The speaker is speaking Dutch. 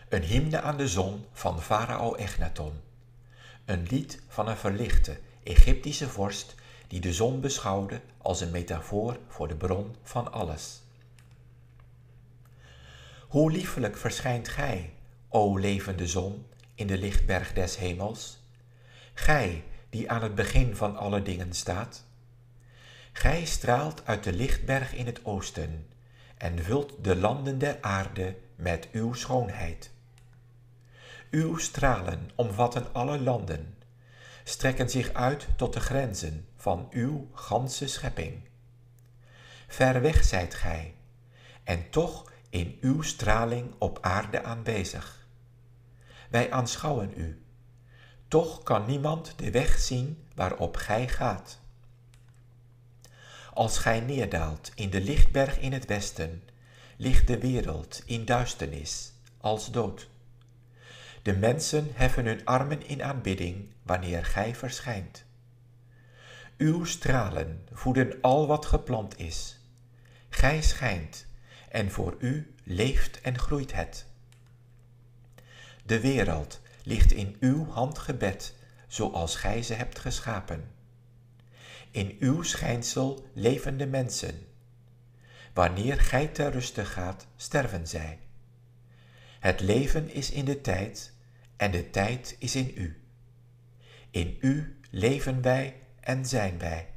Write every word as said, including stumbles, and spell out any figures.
Een hymne aan de zon van farao Echnaton. Een lied van een verlichte Egyptische vorst die de zon beschouwde als een metafoor voor de bron van alles. Hoe liefelijk verschijnt gij, o levende zon, in de lichtberg des hemels, gij die aan het begin van alle dingen staat. Gij straalt uit de lichtberg in het oosten en vult de landen der aarde met uw schoonheid. Uw stralen omvatten alle landen, strekken zich uit tot de grenzen van uw ganse schepping. Ver weg zijt gij, en toch in uw straling op aarde aanwezig. Wij aanschouwen u, toch kan niemand de weg zien waarop gij gaat. Als gij neerdaalt in de lichtberg in het westen, ligt de wereld in duisternis, als dood. De mensen heffen hun armen in aanbidding wanneer gij verschijnt. Uw stralen voeden al wat geplant is. Gij schijnt, en voor u leeft en groeit het. De wereld ligt in uw hand gebed, zoals gij ze hebt geschapen. In uw schijnsel leven de mensen. Wanneer gij ter ruste gaat, sterven zij. Het leven is in de tijd, en de tijd is in u. In u leven wij en zijn wij.